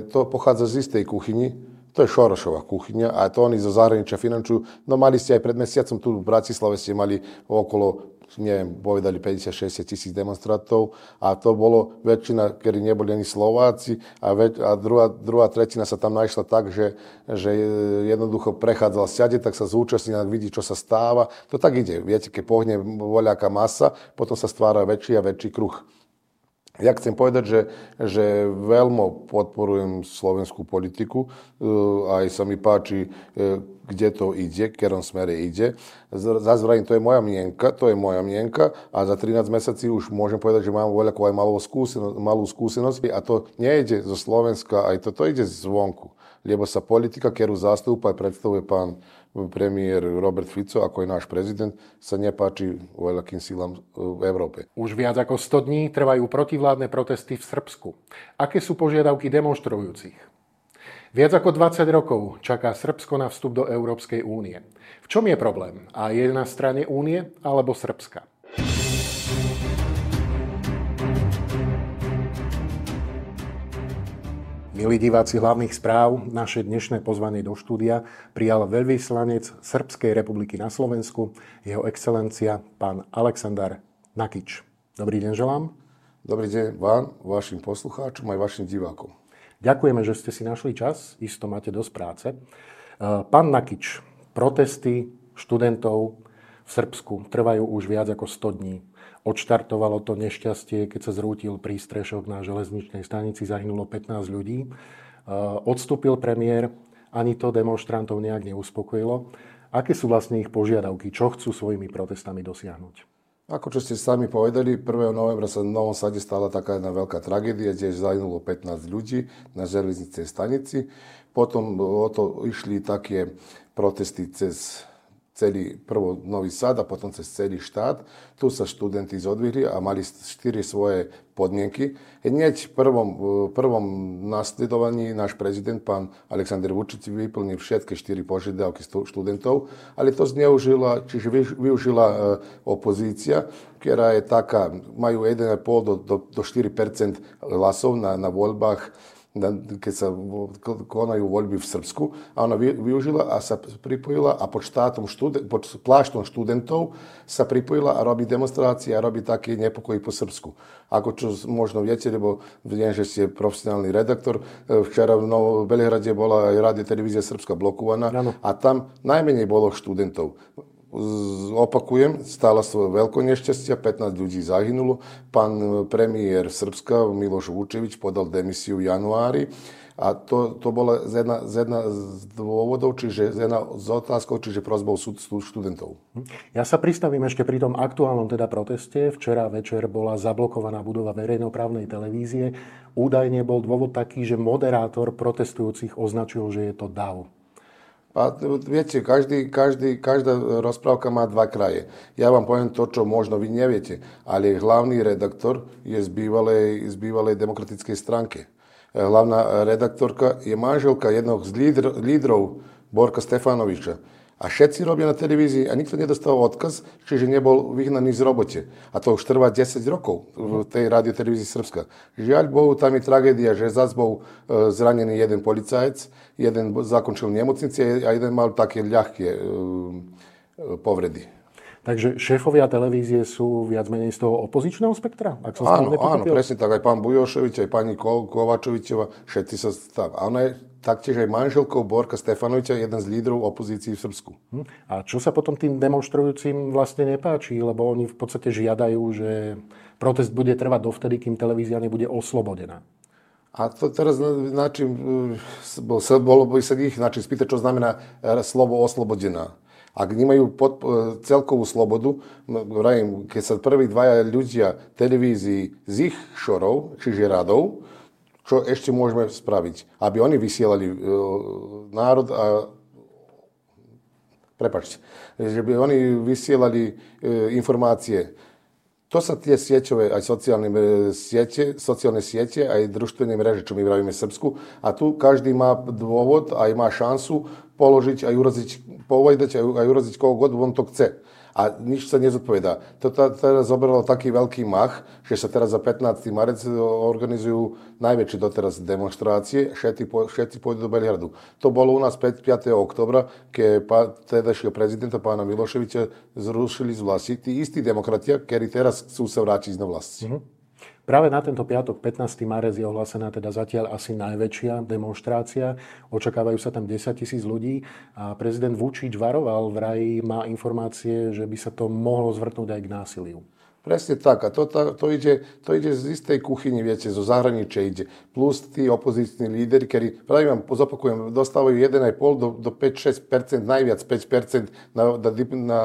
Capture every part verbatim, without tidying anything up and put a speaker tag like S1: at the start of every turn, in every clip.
S1: to pochádza z istej kuchyni. To je Šorošova kuchyňa a to oni zo zahraničia finančujú. No mali ste aj pred mesiacom tu v Bratislave ste mali okolo, neviem, povedali päťdesiat šesťdesiat tisíc demonstrantov a to bolo väčšina, ktorí neboli ani Slováci a, väč- a druhá, druhá tretina sa tam našla tak, že, že jednoducho prechádzal siade, tak sa zúčastnil a vidí, čo sa stáva. To tak ide. Viete, keď pohne voľaká masa, potom sa stvára väčší a väčší kruh. Ja chcem povedať, že, že veľmi podporujem slovenskú politiku, aj sa mi páči, kde to ide, v ktorom smere ide. Zas vrajím, to je moja mienka, to je moja mienka a za trinásť mesiací už môžem povedať, že mám voľakú aj malú skúsenosť, malú skúsenosť a to nejde zo Slovenska, aj to, to ide zvonku. Lebo sa politika, ktorú zastúpa a predstavuje pán premiér Robert Fico, ako je náš prezident, sa nepáči veľkým silám v Európe.
S2: Už viac ako sto dní trvajú protivládne protesty v Srbsku. Aké sú požiadavky demonštrujúcich? Viac ako dvadsať rokov čaká Srbsko na vstup do Európskej únie. V čom je problém? A je na strane únie alebo Srbska? Milí diváci hlavných správ, naše dnešné pozvanie do štúdia prijal veľvyslanec Srbskej republiky na Slovensku, jeho excelencia, pán Aleksandar Nakič. Dobrý deň želám.
S1: Dobrý deň vám, vašim poslucháčom aj vašim divákom.
S2: Ďakujeme, že ste si našli čas, isto máte dosť práce. Pán Nakič, protesty študentov v Srbsku trvajú už viac ako sto dní. Odštartovalo to nešťastie, keď sa zrútil prístrešok na železničnej stanici, zahynulo pätnásť ľudí. Odstúpil premiér, ani to demonštrantov nejak neuspokojilo. Aké sú vlastne ich požiadavky? Čo chcú svojimi protestami dosiahnuť?
S1: Ako čo ste sami povedali, prvého novembra sa v Novom Sade stala taká jedna veľká tragédia, kde zahynulo pätnásť ľudí na železničnej stanici. Potom o to išli také protesty cez celý prvo Nový Sad a potom cez celý štát. Tu sa študenti zodvihli a mali štyri svoje podmienky. Hneď v prvom, prvom nasledovaní náš prezident, pán Aleksandar Vučić, vyplnil všetky štyri požiadavky študentov, ale to zneužila, čiže využila opozícia, ktorá je taká, majú jeden celá päť do, do, do štyri percent hlasov na, na voľbách, keď sa konajú voľby v Srbsku. A ona využila a sa pripojila a pod, štátom študen- pod pláštom študentov sa pripojila a robí demonstrácie a robí taký nepokoj po Srbsku. Ako čo možno viete, lebo viem, že ste profesionálny redaktor. Včera v Novom Belehrade bola aj rádio televízia Srbska blokovaná a tam najmenej bolo študentov. Opakujem, stála sa veľké nešťastia, pätnásť ľudí zahynulo. Pán premiér Srbska Miloš Vučević podal demisiu v januári a to, to bola z jedna, z jedna z dôvodov, čiže z jedna z otázkov, čiže prosbou študentov.
S2: Ja sa pristavím ešte pri tom aktuálnom teda proteste. Včera večer bola zablokovaná budova verejnoprávnej televízie. Údajne bol dôvod taký, že moderátor protestujúcich označil, že je to dav.
S1: A viete, každý, každý, každá rozprávka má dva kraje. Ja vám poviem to, čo možno vy neviete, ale hlavný redaktor je z bývalej, z bývalej demokratickej stránky. Hlavná redaktorka je manželka jednoho z lídr, lídrov Borka Stefanoviča. A všetci robia na televízii a nikto nedostal odkaz, čiže nebol vyhnaný z robote. A to už trvá desať rokov v tej radiotelevízii Srbska. Žiaľ Bohu, tam je tragédia, že zás bol zranený jeden policajec, jeden zakončil v nemocnici a jeden mal také ľahké povredy.
S2: Takže šéfovia televízie sú viac menej z toho opozičného spektra? Ak som
S1: áno, áno, presne tak. Aj pán Bujošovič, aj pani Kovačovičova, všetci sa tam. A ona je taktiež aj manželkou Borka Stefanoviča, jeden z lídrov opozícií v Srbsku.
S2: A čo sa potom tým demonštrujúcim vlastne nepáči? Lebo oni v podstate žiadajú, že protest bude trvať dovtedy, kým televízia nebude oslobodená.
S1: A to teraz na čím, bolo by sa ich na čím spýtať, čo znamená slovo oslobodená. Ak nemajú pod, celkovú slobodu, vrajím, keď sa prví dvaja ľudia televízii z ich šorov, čiže radov, čo ešte môžeme spraviť? Aby oni vysielali e, národ a... Prepáčte. Že by oni vysielali e, informácie. To sa tie sieťové, aj sociálne siete, sociálne siete, aj družstvené mreže, čo my vravíme v Srbsku. A tu každý má dôvod, aj má šancu položiť, aj uraziť, povedať, aj, aj uraziť koho god on to chce. a nič sa nezodpovedá. To teraz zobralo taký veľký mach, že sa teraz za pätnásteho marec organizujú najväčšie doteraz demonštrácie, všetci, všetci pôjdu do Belehradu. To bolo u nás piateho októbra, keď tedajšieho prezidenta pána Miloševiča zrušili z vlasti tí istí demokratia, ktorí teraz chcú sa vrátiť na vlast. Mm-hmm.
S2: Práve na tento piatok, pätnásteho marec, je ohlásená teda zatiaľ asi najväčšia demonštrácia. Očakávajú sa tam desaťtisíc ľudí a prezident Vučić varoval, vraj má informácie, že by sa to mohlo zvrtnúť aj k násiliu.
S1: Presne tak. A to, to, to, ide, to ide z istej kuchyni, viete, zo zahraničia ide. Plus tí opozícni líderi, ktorí, pravím vám, zopakujem, dostávajú jeden celá päť do, do päť až šesť percent, najviac päť percent na, na, na, na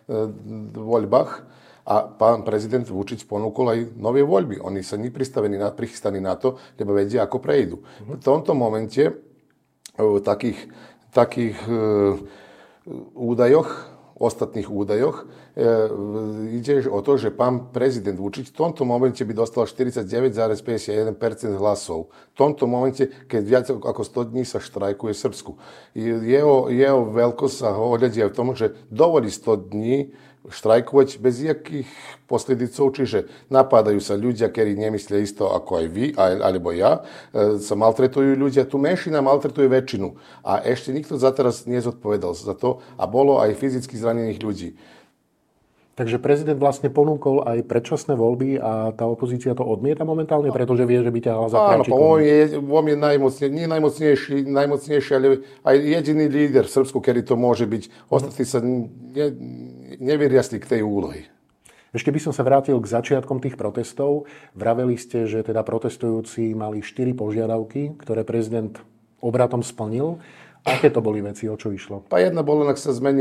S1: voľbách. A pán prezident Vučić ponúkol aj nové voľby. Oni sa nepristavení, na, prichystaní na to, lebo vedia, ako prejdú. V tomto momente v takých, takých e, údajoch, ostatných údajoch, e, ide o to, že pán prezident Vučić v tomto momente by dostal štyridsaťdeväť celá päťdesiatjeden percent hlasov. V tomto momente, keď viac ako sto dní sa štrajkuje v Srbsku. Jeho, jeho veľkosť sa ohľadí aj v tom, že dovolí sto dní štrajkovať bez jakých posledicov, čiže napádajú sa ľudia, ktorí nemyslia isto ako aj vy, alebo ja, sa maltretujú ľudia, tu menšina maltretuje väčšinu a ešte nikto za teraz nezodpovedal za to a bolo aj fyzicky zranených ľudí.
S2: Takže prezident vlastne ponúkol aj predčasné voľby a tá opozícia to odmieta momentálne, pretože vie, že by ťahala za kráčikom.
S1: Áno, on je, on je najmocnejší, nie najmocnejší, najmocnejší, ale aj jediný líder v Srbsku, ktorý to môže byť. Ostatní sa ne, nevyriasli k tej úlohy.
S2: Ešte by som sa vrátil k začiatkom tých protestov. Vraveli ste, že teda protestujúci mali štyri požiadavky, ktoré prezident obratom splnil. Aké to boli veci, o čo išlo?
S1: Pa jedna bola, ak sa zmení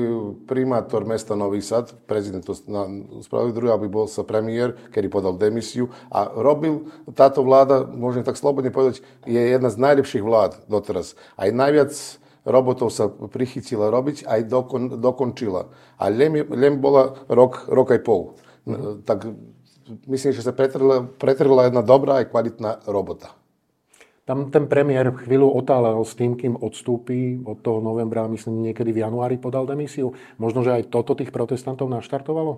S1: primátor mesta Nový Sad, prezident to spravil, druhý, aby bol sa premiér, ktorý podal demisiu a robil, táto vláda, môžem tak slobodne povedať, je jedna z najlepších vlád doteraz. Aj najviac robotov sa prichytila robiť, aj dokon, dokončila. A len, len bola rok, rok aj pol. Mm. Tak myslím, že sa pretrhla, pretrhla jedna dobrá aj kvalitná robota.
S2: Tam ten premiér chvíľu otálel s tým, kým odstúpi od toho novembra, myslím, niekedy v januári podal demisiu. Možno, že aj toto tých protestantov naštartovalo?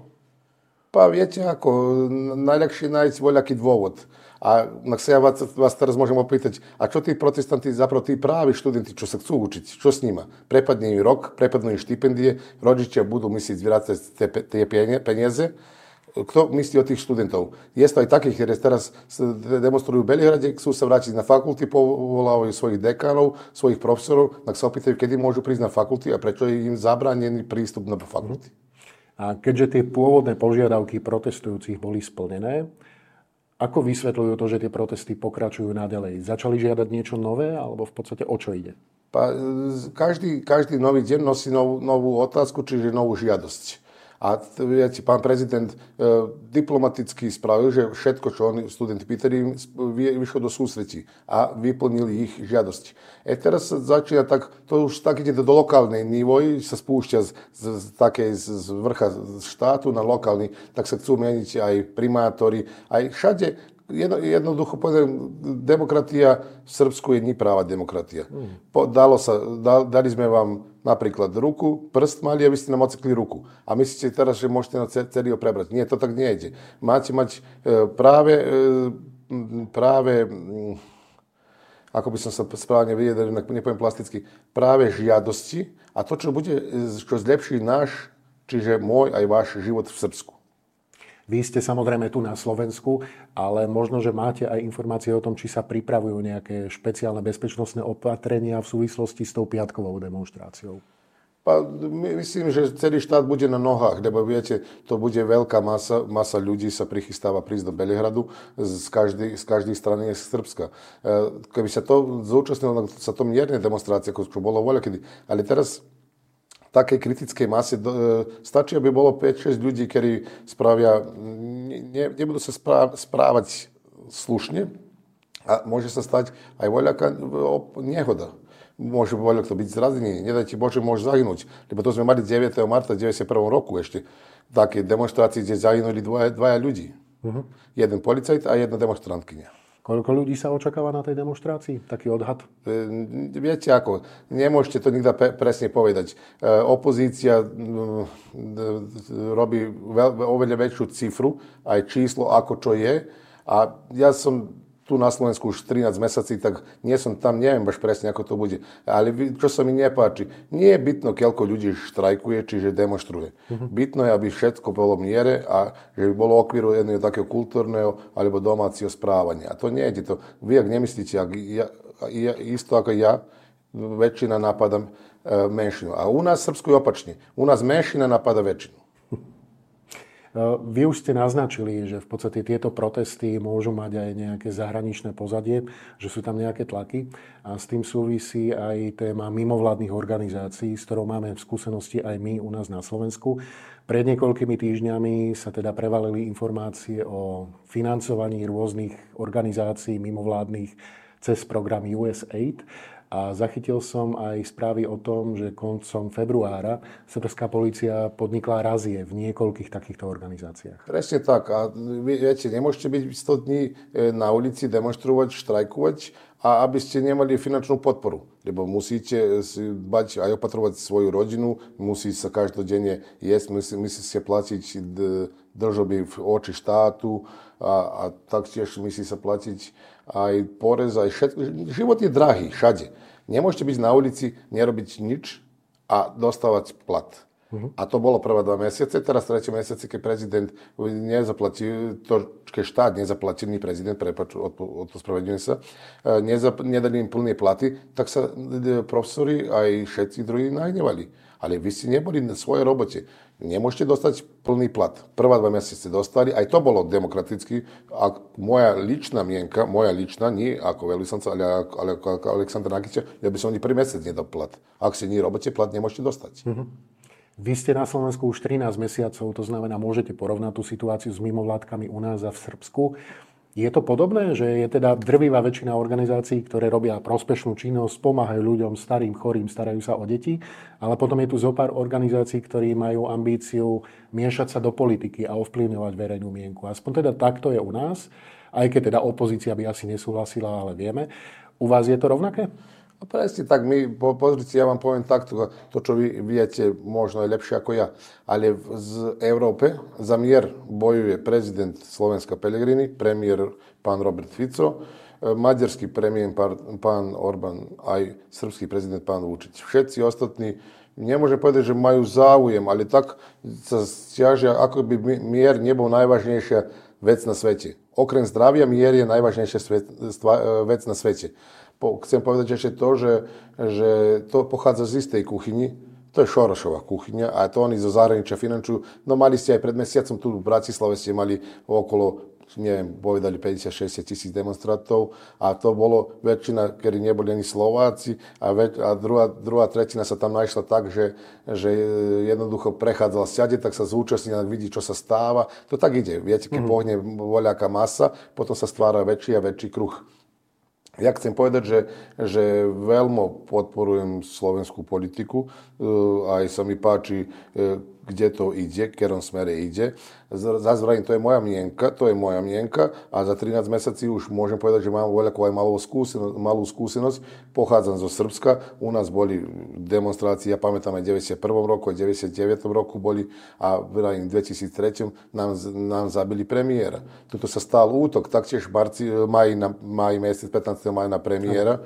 S1: Pa viete ako, najľahšie nájsť voľaký dôvod. A ak sa ja vás, vás teraz môžem opýtať, a čo tí protestanti, zapravo tí právi študenti, čo sa chcú učiť, čo s nima? Prepadne im rok, prepadnú im štipendie, rodičia budú myslieť zvrácať tie peniaze. Kto myslí o tých študentov? Je to aj takých, ktorí teraz demonstrujú v Belehrade, chcú sa vrátiť na fakulty, povolávajú svojich dekánov, svojich profesorov, tak sa opýtajú, kedy môžu prísť na fakulty a prečo je im zabránený prístup na fakulty.
S2: A keďže tie pôvodné požiadavky protestujúcich boli splnené, ako vysvetľujú to, že tie protesty pokračujú naďalej? Začali žiadať niečo nové, alebo v podstate o čo ide?
S1: Pa, každý, každý nový deň nosí novú, novú otázku, čiže novú žiadosť. A viete, pán prezident e, diplomaticky spravil, že všetko, čo oni študenti pýtali, vyšlo do sústretí a vyplnili ich žiadosť. E teraz sa začína tak, to už tak ide do lokálnej nivoj, sa spúšťa z, z, z, takej, z, z vrcha štátu na lokálny, tak sa chcú meniť aj primátori, aj všade. Jedno, jednoducho povedem, demokratia v Srbsku je nepráva demokratia. Hmm. Po, dalo sa, da, dali sme vám napríklad ruku, prst mali a vy ste nám ocekli ruku. A myslíte teraz, že môžete na celý ho prebrať. Nie, to tak nejde. Máte mať e, práve, e, práve, ako by som sa správne vyjadril, nepoviem plasticky, práve žiadosti a to, čo bude, čo zlepší náš, čiže môj aj váš život v Srbsku.
S2: Vy ste samozrejme tu na Slovensku, ale možno, že máte aj informácie o tom, či sa pripravujú nejaké špeciálne bezpečnostné opatrenia v súvislosti s tou piatkovou demonštráciou.
S1: Myslím, že celý štát bude na nohách, lebo viete, to bude veľká masa, masa ľudí sa prichystáva prísť do Belehradu z každej, z každej strany z Srbska. Keby sa to zúčastnilo, sa to mierne demonstrácie, ako čo bolo voľakedy. Ale teraz takej kritickej mase e, stačí, aby bolo päť šesť ľudí, ktorí spravia, ne, nebudú sa správ, správať slušne a môže sa stať aj voľaká nehoda. Môže voľak to byť zrazený, nedajte Bože, môže zahynúť. Lebo to sme mali deviateho marca deväťdesiatjeden roku ešte také demonstrácie, kde zahynuli dvaja, dvaja ľudí. Uh-huh. Jeden policajt a jedna demonstrantkyňa.
S2: Koľko ľudí sa očakáva na tej demonštrácii? Taký odhad?
S1: E, viete ako, nemôžete to nikto pe- presne povedať. E, opozícia e, robí veľ, oveľa väčšiu cifru, aj číslo, ako čo je. A ja som tu na Slovensku už trinásť mesiací, tak nie som tam, neviem až presne, ako to bude. Ale čo sa mi nepáči, nie je bytno, koľko ľudí štrajkuje, čiže demonstruje. Uh-huh. Bytno je, aby všetko bolo v miere a že by bolo okvírované takého kultúrneho alebo domáceho správania. A to nie je to. Vy, ak nemyslíte, ak ja, ja, isto ako ja, väčšina napadá e, menšinu. A u nás v Srbsku je opačne. U nás menšina napadá väčšinu.
S2: Vy už ste naznačili, že v podstate tieto protesty môžu mať aj nejaké zahraničné pozadie, že sú tam nejaké tlaky a s tým súvisí aj téma mimovládnych organizácií, s ktorou máme v skúsenosti aj my u nás na Slovensku. Pred niekoľkými týždňami sa teda prevalili informácie o financovaní rôznych organizácií mimovládnych cez program U S A I D. A zachytil som aj správy o tom, že koncom februára srbská polícia podnikla razie v niekoľkých takýchto organizáciách.
S1: Presne tak. A vy viete, nemôžete byť sto dní na ulici, demonstrovať, štrajkovať, a aby ste nemali finančnú podporu. Lebo musíte si dbať aj opatrovať svoju rodinu, musí sa každodenne jesť, musí, musí sa platiť držoby v oči štátu a, a taktiež musí sa platiť aj porez, aj všetko. Život je drahý, všade. Nemôžete byť na ulici, nerobiť nič a dostávať plat. Uh-huh. A to bolo prvé dva mesiace. Teraz tretie mesiace, keď prezident nezaplatil, to, keď štát nezaplatil, nie prezident, prepáč, ospravedlňujem sa, nezap, nedali im plné platy, tak sa profesori aj všetci druhí nahnevali. Ale vy ste neboli na svojej robote. Nemôžete dostať plný plat. Prvá dva mesiace dostali, aj to bolo demokraticky. A moja ličná mienka, moja ličná, nie ako veľvyslanca, ale, ale ako Aleksandra Nakiča, ja by som ani prvý mesiac nedal plat. Ak si nie robíte plat, nemôžete dostať. Mm-hmm.
S2: Vy ste na Slovensku už trinásť mesiacov, to znamená, môžete porovnať tú situáciu s mimovládkami u nás a v Srbsku. Je to podobné, že je teda drvivá väčšina organizácií, ktoré robia prospešnú činnosť, pomáhajú ľuďom, starým, chorým, starajú sa o deti, ale potom je tu zo pár organizácií, ktorí majú ambíciu miešať sa do politiky a ovplyvňovať verejnú mienku. Aspoň teda takto je u nás, aj keď teda opozícia by asi nesúhlasila, ale vieme. U vás je to rovnaké?
S1: No presne tak, my, po, pozrite, ja vám poviem takto, to, čo vy viete, možno je lepšie ako ja, ale v z Európe za mier bojuje prezident Slovenska Pellegrini, premiér pán Robert Fico, maďarský premiér pán, pán Orbán, aj srbský prezident pán Vučić. Všetci ostatní, nemôžem povedať, že majú záujem, ale tak sa stiažia, ako by mier nebol najvážnejšia vec na svete. Okrem zdravia, mier je najvážnejšia svet, stva, vec na svete. Po, chcem povedať ešte to, že, že to pochádza z istej kuchyni. To je Šorošová kuchyňa a to oni zo zahraničia finančujú. No mali ste aj pred mesiacom tu v Bratislave ste mali okolo, neviem, povedali päťdesiat šesťdesiat tisíc demonstrantov a to bolo väčšina, ktorí neboli ani Slováci a, väč- a druhá, druhá tretina sa tam našla tak, že, že jednoducho prechádzala siade, tak sa zúčastní, tak vidí, čo sa stáva. To tak ide. Viete, keď mm-hmm. pohne voľaká masa, potom sa stvára väčší a väčší kruh. Ja chcem povedať, že, že veľmi podporujem slovenskú politiku, aj sa mi páči, kde to ide, v ktorom smere ide. Zas vravím, to je moja mienka, to je moja mienka a za trinásť mesiací už môžem povedať, že mám voľakú aj malú skúsenosť, malú skúsenosť. Pochádzam zo Srbska, u nás boli demonstrácie, ja pamätám aj v deväťdesiatom prvom roku, aj v deväťdesiatom deviatom roku boli a v dvetisíctri nám, nám zabili premiéra. Tuto sa stal útok, taktiež v marci, maj, na, maj mesiac, pätnásteho maja na premiéra.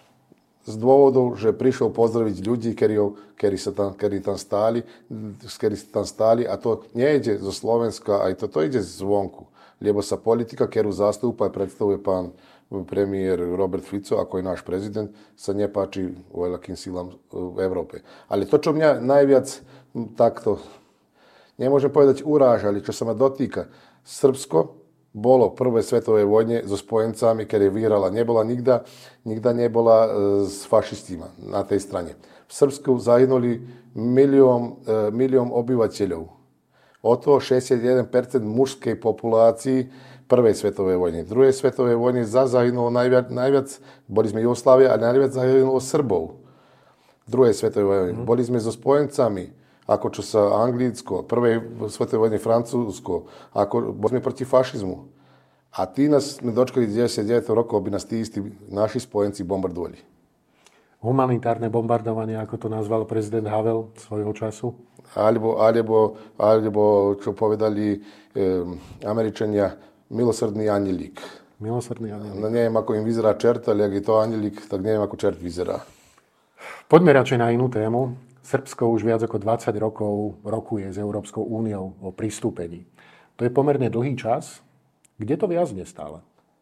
S1: Z dôvodov, že prišiel pozdraviť ľudí, ktorí, ktorí, sa tam, ktorí tam stáli, ktorí sa tam stáli a to nejde zo Slovenska, aj to, to ide zvonku. Lebo sa politika, ktorú zastúpa a predstavuje pán premiér Robert Fico, ako je náš prezident, sa nepáči veľkým silám v Európe. Ale to, čo mňa najviac takto, nemôžem povedať urážali, čo sa ma dotýka, Srbsko bolo v prvej svetovej vojne so spojencami, ktoré vyhrala. Nebola nikda, nikda nebola e, s fašistima na tej strane. V Srbsku zahynuli milión, e, milión obyvateľov. Od toho šesťdesiatjeden percent mužskej populácii prvej svetovej vojny. V druhej svetovej vojne zahynulo najviac, najviac, boli sme Jugoslávia, ale najviac zahynulo Srbov. V druhej svetovej vojne. Mm. Boli sme so spojencami, ako čo sa Anglicko, prvej svetovej vojne Francúzsko, ako boli sme proti fašizmu. A tí nás sme dočkali deväťdesiatdeväť rokov, aby nás tí istí naši spojenci bombardovali.
S2: Humanitárne bombardovanie, ako to nazval prezident Havel svojho času?
S1: Alebo, alebo, alebo čo povedali e, Američania, milosrdný anjelík.
S2: Milosrdný anjelík.
S1: No neviem, ako im vyzerá čert, ale ak je to anjelík, tak neviem, ako čert vyzerá.
S2: Poďme radšej na inú tému. Srbsko už viac ako dvadsať rokov rokuje s Európskou úniou o pristúpení. To je pomerne dlhý čas. Kde to viazne stále?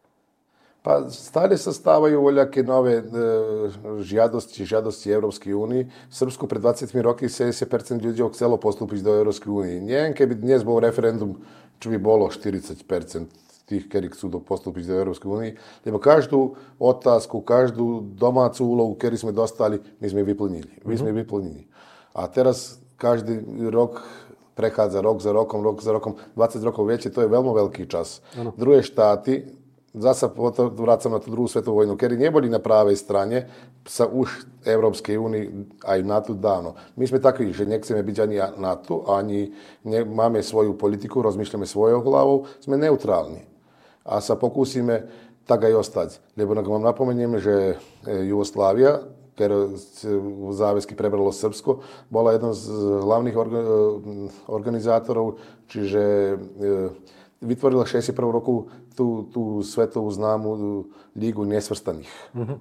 S1: Pa stále sa stávajú voľaké nové e, žiadosti, žiadosti Európskej únie. V Srbsku pred dvadsiatimi roky sedemdesiat percent ľudí chcelo postúpiť do Európskej únie. Neviem, keby dnes bol referendum, čo by bolo štyridsať percent tých, ktorí chcú postúpiť do Európskej únie. Lebo každú otázku, každú domácu úlohu, ktorú sme dostali, my sme vyplnili. My sme vyplnili. A teraz každý rok prechádza rok za rokom, rok za rokom, dvadsať rokov, viete, to je veľmi veľký čas. Ano. Druhé štáty, zasa vrácam na tú druhú svetovú vojnu, ktorí neboli na právej strane, sa už Európskej únii aj NATO dávno. My sme takí, že nechceme byť ani NATO, ani ne, máme svoju politiku, rozmýšľame svojou hlavou, sme neutrálni. A sa pokúsime tak aj ostať. Lebo vám napomeniem, že Jugoslávia, ktoré záväzky prebralo Srbsko, bola jeden z hlavných organizátorov, čiže vytvorila v šesťdesiatom prvom roku tú, tú svetovú známu lígu nesvrstaných. Mm-hmm.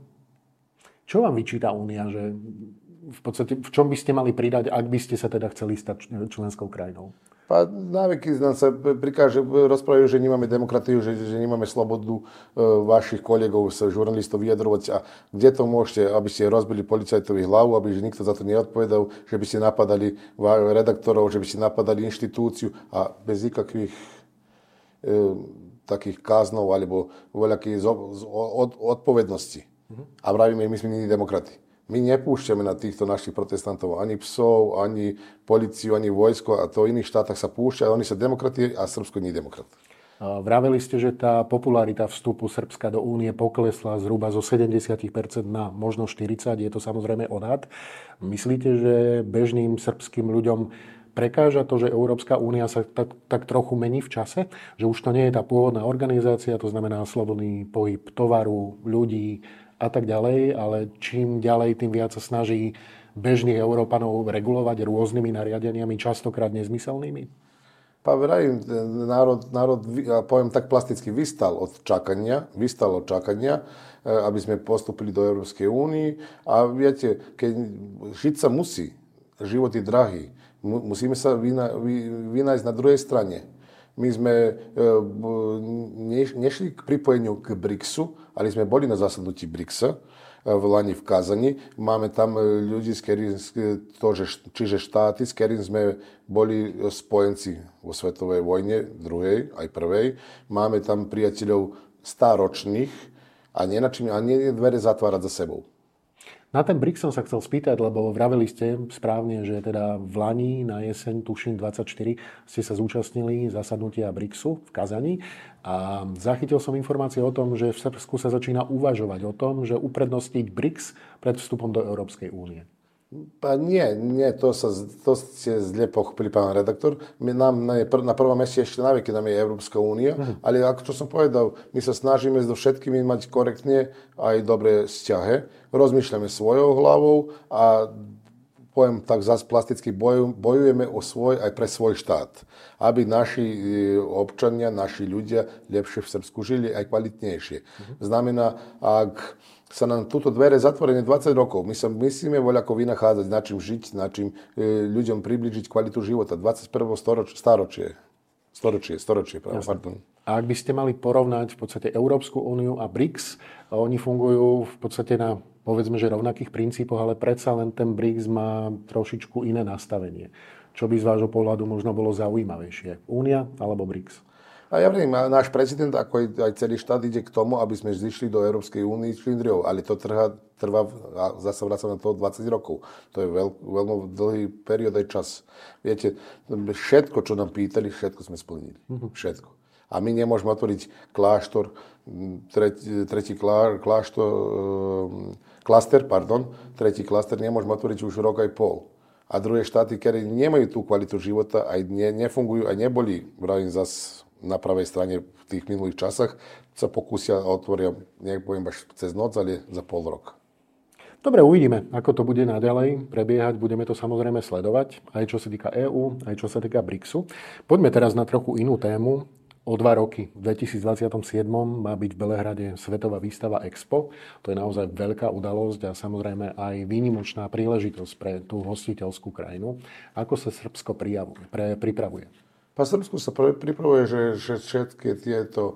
S2: Čo vám vyčíta Únia, že v podstate v čom by ste mali pridať, ak by ste sa teda chceli stať členskou krajinou?
S1: Pa návyky nám sa prikáže, rozprávajú, že nemáme demokratiu, že, že nemáme slobodu e, vašich kolegov, žurnalistov vyjadrovať. A kde to môžete, aby ste rozbili policajtovi hlavu, aby nikto za to neodpovedal, že by ste napadali redaktorov, že by ste napadali inštitúciu a bez nikakvých e, takých káznov alebo voľakých od, odpovednosti. Mm-hmm. A vravíme, my sme nie demokrati. My nepúšťame na týchto našich protestantov ani psov, ani políciu, ani vojsko a to v iných štátoch sa púšťa, oni sa demokrati a Srbsko nie je demokrat.
S2: Vraveli ste, že tá popularita vstupu Srbska do únie poklesla zhruba zo sedemdesiat percent na možno štyridsať percent, je to samozrejme odhad. Myslíte, že bežným srbským ľuďom prekáža to, že Európska únia sa tak, tak trochu mení v čase? Že už to nie je tá pôvodná organizácia, to znamená slobodný pohyb tovaru, ľudí a tak ďalej, ale čím ďalej, tým viac sa snaží bežných Európanov regulovať rôznymi nariadeniami, častokrát nezmyselnými?
S1: Pa vrajím, národ, národ, poviem tak plasticky, vystal od čakania, vystal od čakania, aby sme postúpili do Európskej únie. A viete, keď žiť sa musí, život je drahý, musíme sa vyna, vy, vynájsť na druhej strane. My sme e, nešli k pripojeniu k BRICSu, ale sme boli na zasadnutí BRICSa v Lani v Kazani. Máme tam ľudí, čiže štáty, s ktorými sme boli spojenci vo svetovej vojne, druhej, aj prvej. Máme tam priateľov stáročných a nie, a nie dvere zatvárať za sebou.
S2: Na ten BRICS som sa chcel spýtať, lebo vraveli ste správne, že teda v Lani na jeseň, tuším dvadsaťštyri, ste sa zúčastnili zasadnutia BRICSu v Kazani a zachytil som informácie o tom, že v Srbsku sa začína uvažovať o tom, že uprednostniť BRICS pred vstupom do Európskej únie.
S1: Pa nie, nie, to, sa, to ste zle pochopili, pán redaktor. My nám na, na prvom meste ešte naveky nám je Európska únia, uh-huh. ale ako čo som povedal, my sa snažíme so všetkými mať korektne aj dobré vzťahy. Rozmýšľame svojou hlavou a poviem tak zase plasticky, boju, bojujeme o svoj aj pre svoj štát. Aby naši občania, naši ľudia lepšie v Srbsku žili aj kvalitnejšie. Uh-huh. Znamená, ak sa nám túto dvere zatvorené dvadsať rokov. My sa myslíme voľako vynachádzať, na čím žiť, na čím e, ľuďom približiť kvalitu života. dvadsiate prvé storočie, staročie, storočie, storočie, pardon.
S2: A ak by ste mali porovnať v podstate Európsku úniu a BRICS, oni fungujú v podstate na, povedzme, že rovnakých princípoch, ale predsa len ten BRICS má trošičku iné nastavenie. Čo by z vášho pohľadu možno bolo zaujímavejšie? Únia alebo BRICS?
S1: A ja viem, náš prezident, ako aj celý štát, ide k tomu, aby sme zišli do Európskej únie šlindriou, ale to trvá, trvá a zase vracam na to dvadsať rokov. To je veľ, veľmi dlhý period aj čas. Viete, všetko, čo nám pýtali, všetko sme splnili. Mm-hmm. Všetko. A my nemôžeme otvoriť kláštor, tretí, tretí klá, kláštor, klaster, pardon, tretí klaster nemôžeme otvoriť už rok aj pol. A druhé štáty, ktoré nemajú tú kvalitu života, aj ne, nefungujú, aj neboli, vravím zase, na pravej strane v tých minulých časách sa pokúsia a otvoria, nepoviem až cez noc, ale za pol rok.
S2: Dobre, uvidíme, ako to bude naďalej prebiehať. Budeme to samozrejme sledovať, aj čo sa týka EÚ, aj čo sa týka BRICSu. Poďme teraz na trochu inú tému. O dva roky, v dvetisícdvadsaťsedem, má byť v Belehrade Svetová výstava Expo. To je naozaj veľká udalosť a samozrejme aj výnimočná príležitosť pre tú hostiteľskú krajinu. Ako sa Srbsko prijavuje, pre, pripravuje?
S1: Pa Srbsku sa pripravuje, že, že všetky tieto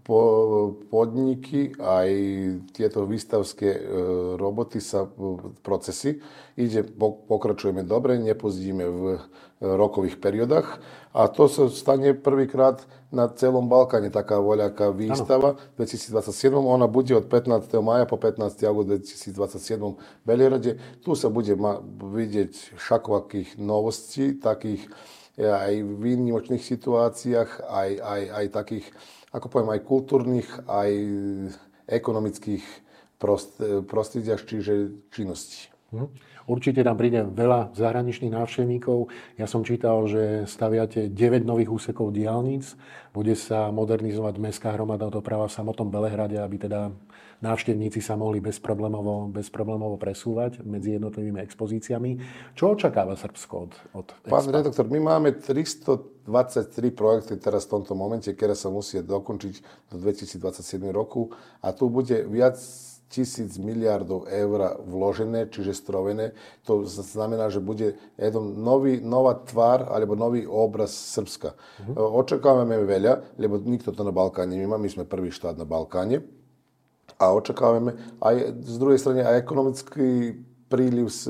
S1: podniky, aj tieto výstavské roboty sa procesy. Ide, pokračujeme dobre, nepozdíme v rokových periodách a to sa stane prvýkrát na celom Balkáne, taká voľaká výstava v dvetisícdvadsaťsedem. Ona bude od pätnásteho mája po pätnásteho augusta dvetisícdvadsaťsedem v Belehrade. Tu sa bude ma- vidieť všakvakých novostí, takých aj v výnimočných situáciách, aj, aj, aj takých, ako poviem, aj kultúrnych, aj ekonomických prost, prostrediach, čiže činností.
S2: Určite tam príde veľa zahraničných návštevníkov. Ja som čítal, že staviate deväť nových úsekov diaľnic. Bude sa modernizovať mestská hromadná doprava v samotnom Belehrade, aby teda návštevníci sa mohli bezproblémovo, bezproblémovo presúvať medzi jednotlivými expozíciami. Čo očakáva Srbsko od, od Expa?
S1: Pán redaktor, my máme tristodvadsaťtri projekty teraz v tomto momente, ktoré sa musia dokončiť do dvetisícdvadsaťsedem roku a tu bude viac tisíc miliardov eur vložené, čiže strovené. To znamená, že bude jeden nový, nová tvár alebo nový obraz Srbska. Uh-huh. Očakávame veľa, lebo nikto to na Balkáne nemá. My sme prvý štát na Balkáne. A očakávame aj z druhej strany aj ekonomický príliv z,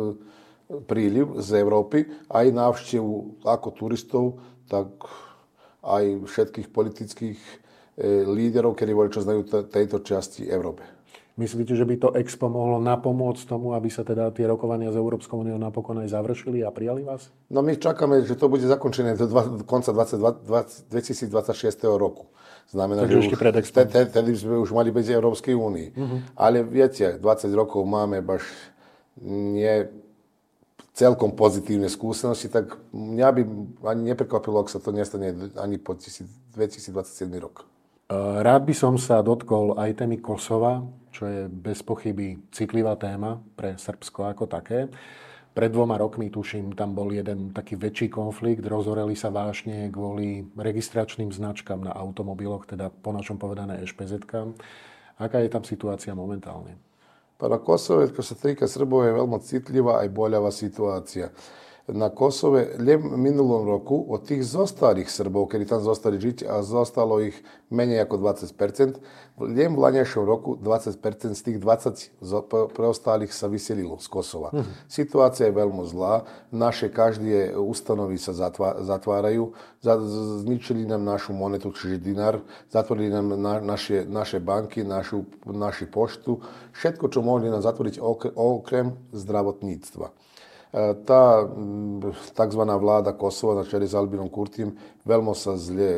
S1: príliv z Európy, aj návštevu ako turistov, tak aj všetkých politických líderov, ktorí voľa čo znajú tejto časti Európy.
S2: Myslíte, že by to Expo mohlo napomôcť tomu, aby sa teda tie rokovania s Európskou úniou napokon aj završili a prijali vás?
S1: No my čakáme, že to bude zakončené do, dva, do konca dvetisícdvadsaťšesť roku. Znamená,
S2: Takže
S1: že
S2: ešte pred Expo.
S1: Tedy sme už mali byť v Európskej únii. Uh-huh. Ale viete, dvadsať rokov máme baš nie celkom pozitívne skúsenosti, tak mňa by ani neprekvapilo, ak sa to nestane ani po dvetisícdvadsaťsedem rok.
S2: Rád by som sa dotkol aj témy Kosova, čo je bez pochyby citlivá téma pre Srbsko ako také. Pred dvoma rokmi, tuším, tam bol jeden taký väčší konflikt, rozhoreli sa vášne kvôli registračným značkám na automobiloch, teda po našom povedané eš pé zetkám. Aká je tam situácia momentálne?
S1: Na Kosove, čo sa týka Srbov, je veľmi citlivá aj boľavá situácia. Na Kosove, len v minulom roku, od tých zostalých Srbov, ktorí tam zostali žiť, a zostalo ich menej ako dvadsať percent, len v laniašom roku dvadsať percent z tých dvadsať preostalých sa vyselilo z Kosova. Uh-huh. Situácia je veľmi zlá. Naše každé ustanovy sa zatvárajú. Zničili nám našu monetu, čiže dinár. Zatvorili nám na, naše, naše banky, našu, našu poštu. Všetko, čo mohli nám zatvoriť okrem zdravotníctva. Tá tzv. Vláda Kosova na čele s Albinom Kurtijem veľmi sa zle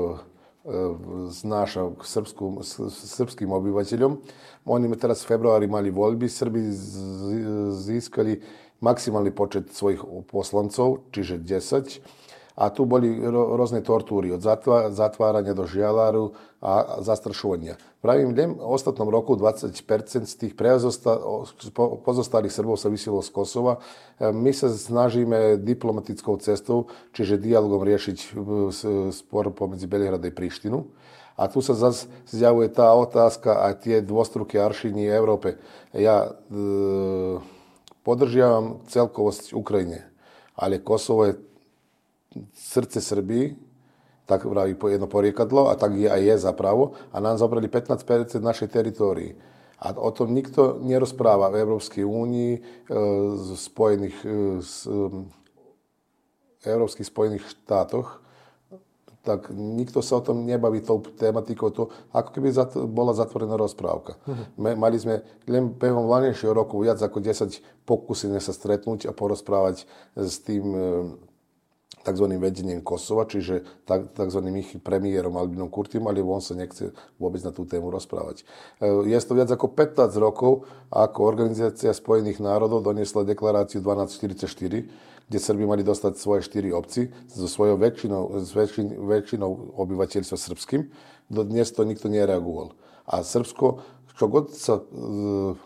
S1: znáša k srbským, srbským obyvateľom. Oni teraz v februári mali voľby, Srbi získali maximálny počet svojich poslancov, čiže desať. A tu boli rôzne tortúry, od zatvárania do žialáru a zastrašovania. Pravím, v ostatnom roku dvadsať percent z tých pozostalých Srbov sa vysielo z Kosova. My sa snažíme diplomatickou cestou, čiže dialogom riešiť spor pomedzi Belehrad a Prištinu. A tu sa zase zjavuje tá otázka a tie dvostruké aršiny Európe. Ja e, podržiavam celkovosť Ukrajine, ale Kosovo je srdce Srbii, tak vraví jedno poriekadlo, a tak je aj je zapravo, a nám zobrali pätnásť percent našej teritórii. A o tom nikto nerozpráva v Európskej únii, e, spojených, e, s, e, Európskych spojených štátoch, tak nikto sa o tom nebaví tou tematikou, to ako keby zat, bola zatvorená rozprávka. Uh-huh. Mali sme len behom vlánejšieho roku viac ako desať pokúsení sa stretnúť a porozprávať s tým tzv. Vedením Kosova, čiže tzv. Ich premiérom Albinom Kurtim, ale on sa nechce vôbec na tú tému rozprávať. Je to viac ako pätnásť rokov, ako Organizácia spojených národov doniesla deklaráciu dvanásť štyridsaťštyri, kde Srbi mali dostať svoje štyri obci so svojou väčšinou, s väčšin, väčšinou obyvateľstva srbským. Dnes to nikto nereagoval. A Srbsko, čo god sa uh, uh,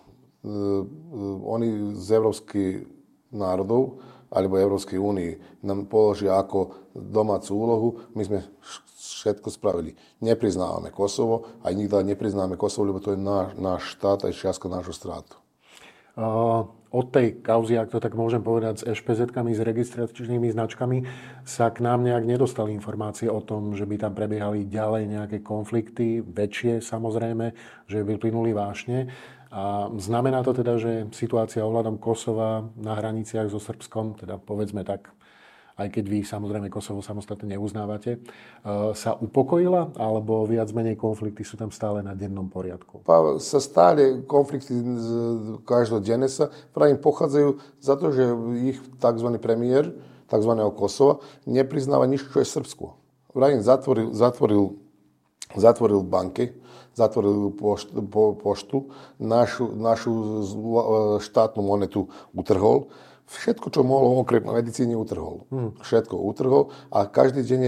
S1: oni z európskych národov alebo Európskej únii nám položia ako domácu úlohu, my sme všetko spravili. Nepriznávame Kosovo a nikdy nepriznáme Kosovo, lebo to je náš, náš štát a je čiastka nášho štátu.
S2: Uh, od tej kauzy, ak to tak môžem povedať, s ešpezetkami, s registračnými značkami, sa k nám nejak nedostali informácie o tom, že by tam prebiehali ďalej nejaké konflikty, väčšie samozrejme, že vyplynuli vášne. A znamená to teda, že situácia ohľadom Kosova na hraniciach so Srbskom, teda povedzme tak, aj keď vy samozrejme Kosovo samostatne neuznávate, sa upokojila, alebo viac menej konflikty sú tam stále na dennom poriadku?
S1: Pa sa stále konflikty každodenne sa, pravím, pochádzajú za to, že ich tzv. Premiér tzv. Kosova nepriznáva nič, čo je Srbsko. Pravím, zatvoril, zatvoril, zatvoril banky, zatvoril poštu, po, poštu našu, našu štátnu monetu utrhol. Všetko, čo mohol okrem medicíny, utrhol. Hmm. Všetko utrhol a každý deň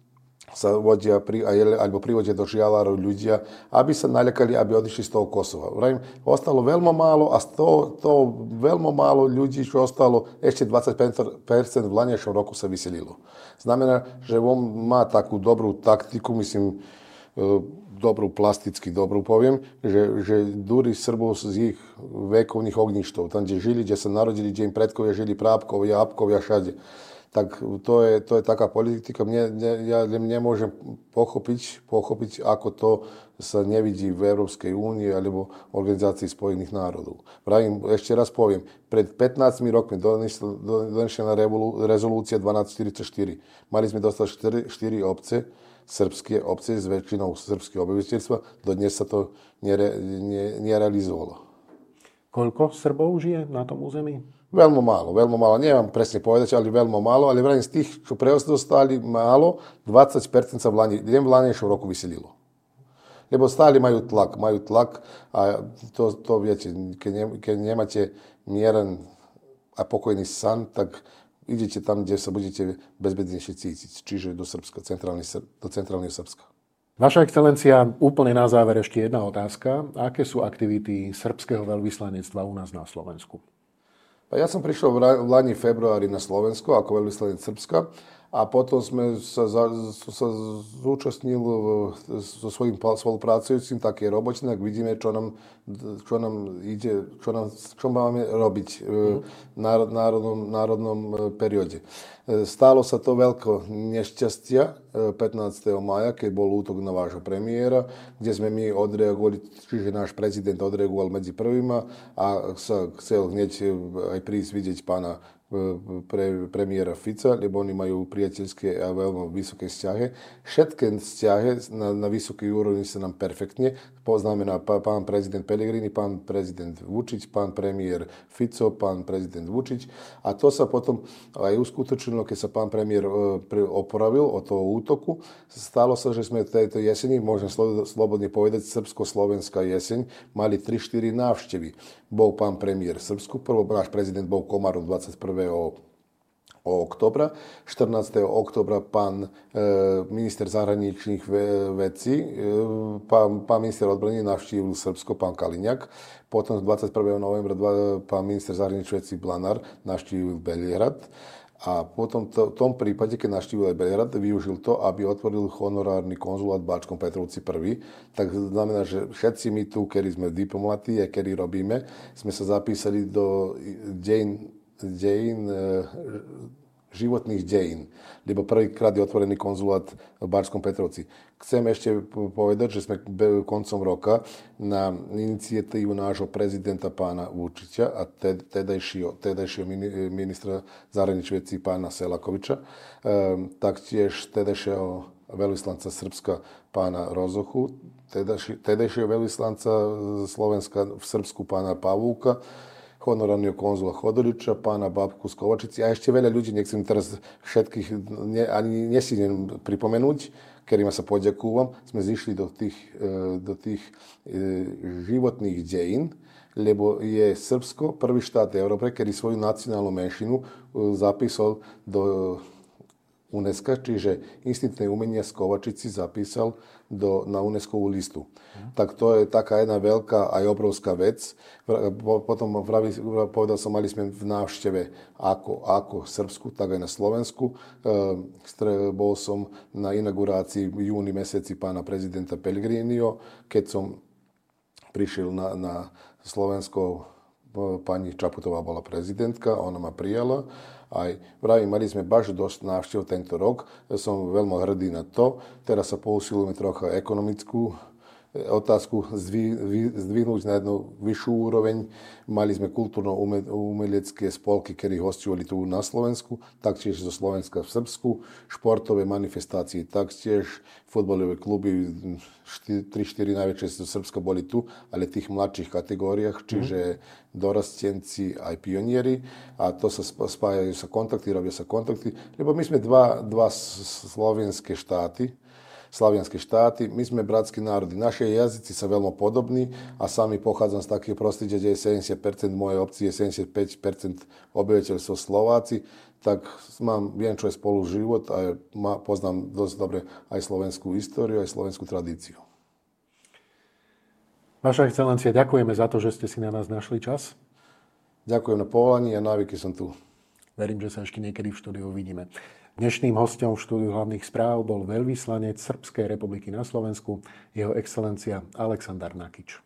S1: sa vodia pri, alebo privodia do Žialáru ľudia, aby sa nalekali, aby odišli z toho Kosova. Vrajím, ostalo veľmi málo a z toho, toho veľmi málo ľudí, čo ostalo, ešte dvadsať percent v laniašom roku sa vyselilo. Znamená, že on má takú dobrú taktiku, myslím, dobrú, plasticky dobrú poviem, že, že dúri Srbov z ich vekovných ogništov, tam, kde žili, kde sa narodili, kde im predkovia žili, prábkovia, apkovia, všade. Tak to je, to je taká politika. Mne, ne, ja nemôžem pochopiť, pochopiť, ako to sa nevidí v Európskej únii alebo Organizácii spojených národov. Pravím, ešte raz poviem, pred pätnástimi rokmi donešená rezolúcia dvanásť štyridsaťštyri. Mali sme dostať štyri obce, srbské obce s väčšinou srbského obyvateľstva, dodnes sa to nere, ne, nerealizovalo.
S2: Koľko Srbov žije na tom území?
S1: Veľmi málo, veľmi málo. Neviem presne povedať, ale veľmi málo. Ale vrajím, z tých, čo preostali málo, dvadsať percent sa v Lani, len v Laniešom roku vyselilo. Lebo stále majú tlak, majú tlak a to, to viete, keď, ne, keď nemáte mieren a pokojný san, tak idete tam, kde sa budete bezbednejšie cítiť, čiže do Srbska, do centrálneho Srbska.
S2: Vaša excelencia, úplne na záver ešte jedna otázka. Aké sú aktivity srbského veľvyslanectva u nás na Slovensku?
S1: Ja som prišiel v lani februári na Slovensko ako veľvyslanec Srbska a potom sme sa, za, sa zúčastnil so svojím spolupracujúcim také robote, tak vidíme, čo nám, čo nám ide, čo, nám, čo máme robiť v národnom, národnom perióde. Stalo sa to veľko nešťastia pätnásteho mája, keď bol útok na vášho premiéra, kde sme my odreagovali, čiže náš prezident odreagoval medzi prvýma a sa chcel hneď aj prísť vidieť pána pre premiéra Fica, lebo oni majú priateľské a veľmi vysoké vzťahy. Všetky vzťahy na, na vysokej úrovni sa nám perfektne. Znamená pán prezident Pellegrini, pán prezident Vučić, pán premiér Fico, pán prezident Vučić. A to sa potom aj uskutočnilo, keď sa pán premiér opravil od toho útoku. Stalo sa, že sme tejto jeseni, môžem slobodne povedať, srbsko-slovenská jeseň, mali tri štyri návštevy. Bol pán premiér v Srbsku, prvo náš prezident bol Komarov dvadsiateho prvého októbra. štrnásteho októbra pán e, minister zahraničných vecí, e, pán, pán minister odbrany navštívil Srbsko, pán Kaliňák. Potom dvadsiateho prvého novembra dva, pán minister zahraničných vecí Blanár navštívil Belihrad. A potom v tom prípade, keď navštívil aj Belihrad, využil to, aby otvoril honorárny konzulát v Bačkom Petrovci prvý. Tak znamená, že všetci my tu, ktorí sme diplomati a ktorí robíme, sme sa zapísali do dejín dejín, životných dejín, lebo prvýkrát je otvorený konzulát v Bačskom Petrovci. Chcem ešte povedať, že sme koncom roka na iniciatívu nášho prezidenta pána Vučića a tedajšieho, tedajšieho ministra zahraničných vecí pána Selakoviča, taktiež tedajšieho veľvyslanca Srbska pána Rozochu, tedajšieho veľvyslanca Slovenska v Srbsku pána Pavúka, honorárneho konzula Chodoriča, pána Babku z Kovačici a ešte veľa ľudí, nechcem teraz všetkých ne, ani nesídem pripomenúť, ktorým sa poďakúvam, sme zišli do tých, do tých životných dejín, lebo je Srbsko prvý štát Európy, ktorý svoju nacionálnu menšinu zapísal do UNESCO, čiže Inštitútne umenia z Kovačici zapísal do, na UNESCO listu. Mm. Tak to je taká jedna veľká aj obrovská vec. Potom vravi, povedal som, mali sme v návšteve ako, ako Srbsku, tak aj na Slovensku. E, bol som na inaugurácii v júni mesiaci pána prezidenta Pellegrinio, keď som prišiel na, na Slovensko, pani Čaputová bola prezidentka, ona ma prijala. Aj vravím, mali sme baš dosť návštev tento rok, som veľmi hrdý na to. Teraz sa pousilujeme trocha ekonomickú otázku zdvihnúť na jednu vyššiu úroveň. Mali sme kultúrno-umelecké spolky, ktorí hostovali tu na Slovensku, taktiež zo Slovenska v Srbsku, športové manifestácie, taktiež futbalové kluby, tri štyri najväčšie zo Srbska boli tu, ale v tých mladších kategóriách, čiže dorastenci aj pionieri, a to sa spájajú sa kontakty, robia sa kontakty, lebo my sme dva, dva slovenské štáty, slavianské štáty, my sme bratskí národy. Naše jazyci sa veľmi podobní a sami pochádzam z takého prostredia, kde je sedemdesiat percent mojej obci, je sedemdesiatpäť percent obyvateľstvo Slováci, tak mám, viem, čo je spolu život a poznám dosť dobre aj slovenskú históriu, aj slovenskú tradíciu.
S2: Vaša excelencia, ďakujeme za to, že ste si na nás našli čas.
S1: Ďakujem na povolanie a návyky som tu.
S2: Verím, že sa ešte niekedy v štúdiu uvidíme. Dnešným hosťom v štúdiu hlavných správ bol veľvyslanec Srbskej republiky na Slovensku, jeho excelencia Aleksandar Nakič.